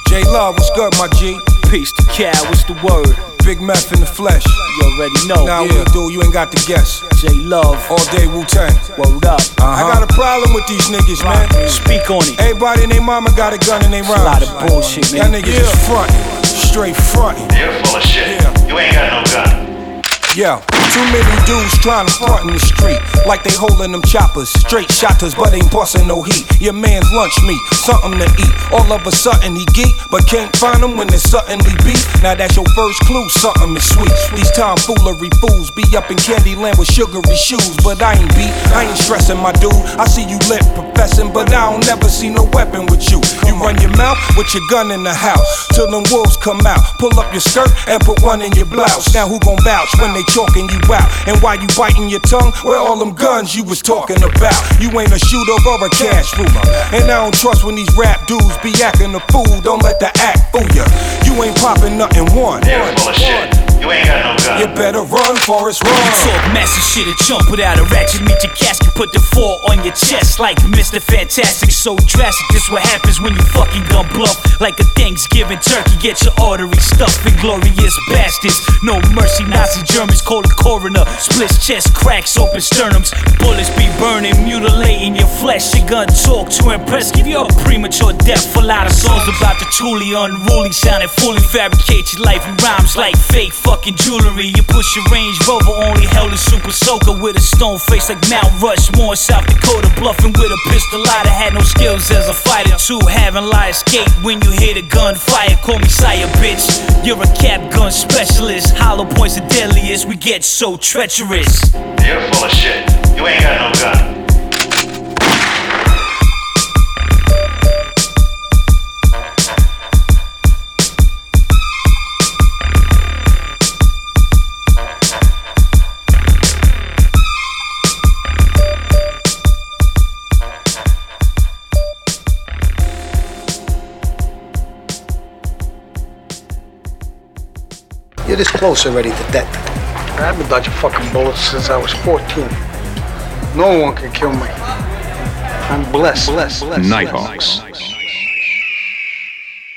J Love, what's good, my G? Peace to Cal, what's the word? Big Meth in the flesh. You already know. Now we do, you ain't got to guess. J Love, all day Wu-Tang. Word up. I got a problem with these niggas, man. Speak on it. Everybody and their mama got a gun in their rhymes. A lot of bullshit, man. Y'all niggas is frontin', straight frontin'. You're full of shit. You ain't got no gun. Yeah, too many dudes trying to front in the street like they holding them choppers, straight shotters, but ain't bustin' no heat. Your man's lunch meat, something to eat. All of a sudden he geek, but can't find him when there's suddenly beef. Now that's your first clue, something is sweet. These tomfoolery fools be up in Candyland with sugary shoes, but I ain't beat, I ain't stressing my dude. I see you lit professing, but I don't never see no weapon with you. You run your mouth with your gun in the house till them wolves come out. Pull up your skirt and put one in your blouse. Now who gon' vouch when they chalking you out? And while you biting your tongue, where all them guns you was talking about? You ain't a shooter or a cash ruler, and I don't trust when these rap dudes be acting a fool. Don't let the act fool ya. You ain't popping nothing one. You're full of shit. You ain't got no gun. You better run, Forrest, run. You talk massive shit and jump without a ratchet. Meet your casket, put the 4 on your chest like Mr. Fantastic. So drastic, this what happens when you fucking gun bluff. Like a Thanksgiving turkey, get your arteries stuffed. Inglorious bastards, no mercy. Nazi Germans call the coroner. Splits chest, cracks open sternums. Bullets be burning, mutilating your flesh. Your gun talk to impress, give you a premature death. A lot of songs about the truly unruly, sounding fully fabricate your life. You rhymes like fake fucking jewelry. You push your Range Rover, only held a super soaker with a stone face like Mount Rushmore, South Dakota. Bluffing with a pistol. I had no skills as a fighter. 2 having lie escape when you hear the gunfire. Call me sire, bitch. You're a cap gun specialist. Hollow points the deadliest. We get so treacherous. You're full of shit. You ain't got no gun. You're this close already to death. I've been dodging fucking bullets since I was 14. No one can kill me. I'm blessed. Nighthawks.